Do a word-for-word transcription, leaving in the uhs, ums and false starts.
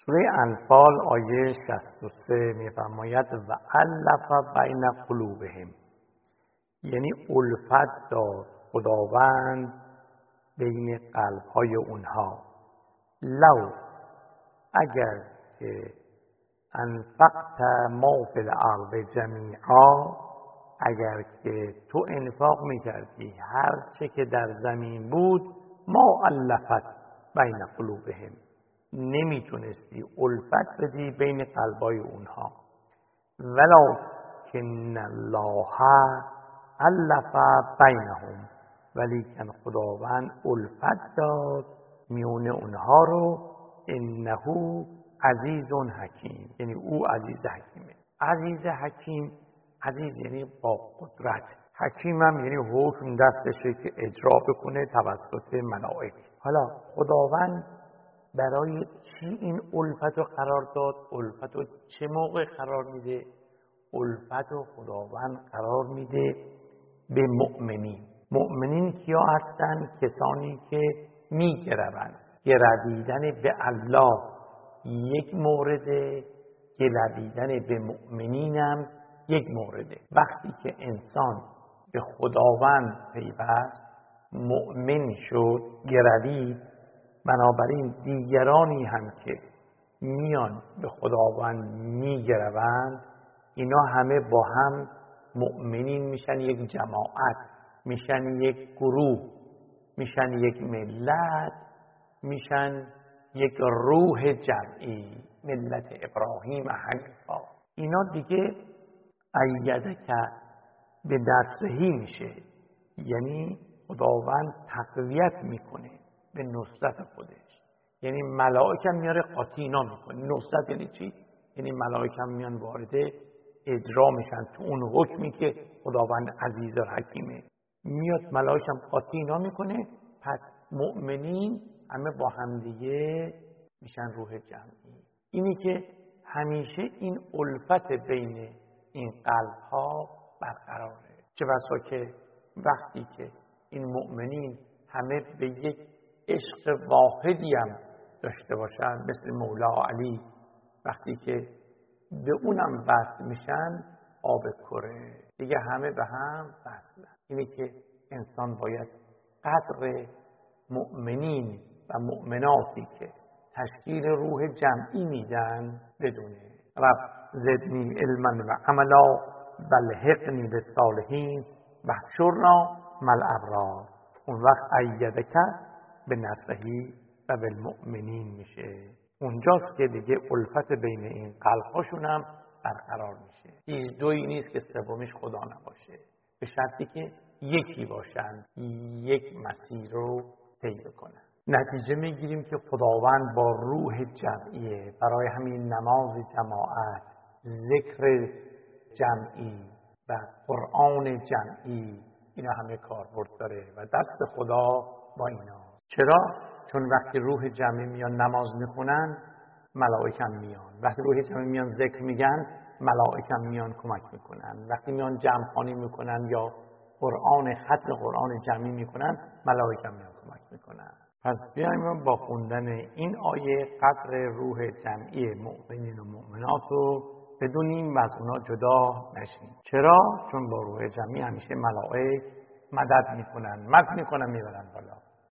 سوره انفال آیه شصت و سه می‌فرماید و الف بین قلوبهم، یعنی الفت داد خداوند بین قلب‌های اونها. لو اگر که انفقت ما فی الارض جمیعا، اگر که تو انفاق میکردی هر چه که در زمین بود، ما الفت بین قلوبهم، نمیتونستی الفت بدی بین قلبای اونها. ولکن الله الف بینهم، ولیکن خداوند الفت داد میون اونها رو. انه عزیز حکیم، یعنی او عزیز حکیمه. عزیز حکیم، عزیز یعنی با قدرت، حکیم هم یعنی حکم دستشه که اجرا بکنه توسط ملائک. حالا خداوند برای چی این الفت رو قرار داد؟ الفت رو چه موقع قرار میده؟ الفت رو خداوند قرار میده به مؤمنین. مؤمنین کیا هستن؟ کسانی که میگروند. گرویدن به الله یک مورده، گرویدن به مؤمنینم یک مورده. وقتی که انسان به خداوند پیوست، مؤمن شد، گروید، بنابراین دیگرانی هم که میان به خداوند میگروند، اینا همه با هم مؤمنین میشن، یک جماعت میشن، یک گروه میشن، یک ملت میشن، یک روح جمعی، ملت ابراهیم حنیفا. اینا دیگه ایده که به نصرهی میشه، یعنی خداوند تقویت میکنه به نصرت خودش. یعنی ملائکه میاره قاطی اینا میکنه. نصرت یعنی چی؟ یعنی ملائکه میان وارد اجرا میشن تو اون حکمی که خداوند عزیز و حکیمه. میاد ملائکه هم قاطی اینا میکنه. پس مؤمنین همه با همدیگه میشن روح جمعی. اینی که همیشه این الفت بین این قلب ها برقراره. چه بسا که وقتی که این مؤمنین همه به یک عشق واحدی هم داشته باشن، مثل مولا علی، وقتی که به اونم وصل میشن، آب کره دیگه همه به هم وصلن. اینی که انسان باید قدر مؤمنین و مؤمناتی که تشکیل روح جمعی میدن بدونه. رب زدنی علما و عملا والحقنی بالصالحین واحشرنا مع الابرار. اون وقت ایدک به نصرهی و بالمؤمنین میشه. اونجاست که دیگه الفت بین این قلب‌هاشون هم برقرار میشه. هیچ دویی نیست که سومیش خدا نباشه، به شرطی که یکی باشن، یک مسیر رو طی بکنن. نتیجه میگیریم که خداوند با روح جمعیه. برای همین نماز جماعت، ذکر جمعی و قرآن جمعی، اینا همه کاربرد داره و دست خدا با اینا. چرا؟ چون وقتی روح جمعی میان نماز میخونن، ملائکه هم میان. وقتی روح جمعی میان ذکر میگن، ملائکه هم میان کمک میکنن. وقتی میان جمع خوانی میکنن یا قرآن ختم قرآن جمعی میکنن، ملائکه هم میان کمک میکنن. پس بیایم با خوندن این آیه قدر روح جمعی مؤمنین و مؤمنات رو بدونیم و از اونا جدا نشیم. چرا؟ چون با روح جمعی همیشه ملائک مدد میکنن، مدد میکنن میبرن.